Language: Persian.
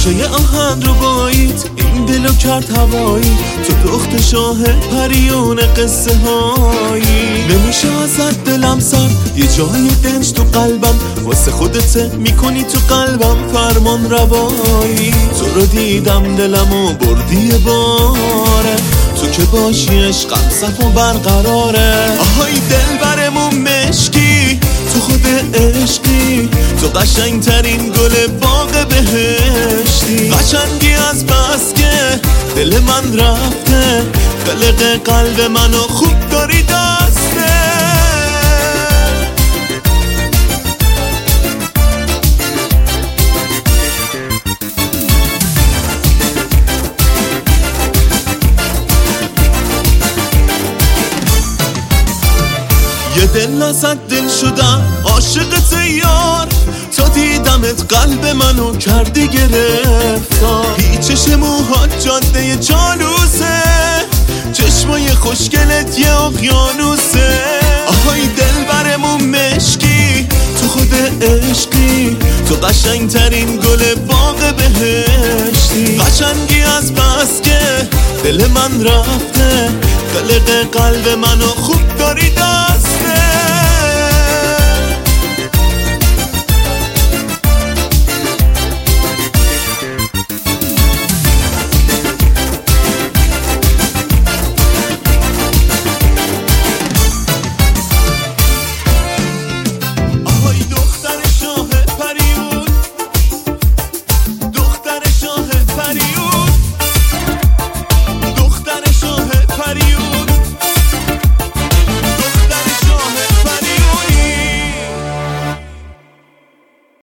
گوشه آهن رو بایید این دلو کرد هوایی، تو دخت شاه پریون قصه هایی. نمیشه ازت دلم سر، یه جای دنج تو قلبم، واسه خودت میکنی تو قلبم فرمان روایی. تو رو دیدم دلمو بردی باره، تو که باشی عشقم صفا برقراره. آهای دل برمون مشکی، تو خود عشقی، تو قشنگترین گل باغ بهشتی. قشنگی از بس که دل من رفته، قلق قلب منو خوب داری دسته. یه دل ازت دل شدم عاشقت یار، تا دیدمت قلب منو کردی گرفتار. پیچش موهات جاده جالوسه، چشمای خوشگلت یه اقیانوسه. آهای دل برمون مشکی، تو خود عشقی، تو قشنگترین گل باغ بهشتی. قشنگی از بس که دل من رفته، قلق قلب منو خوب داری دسته.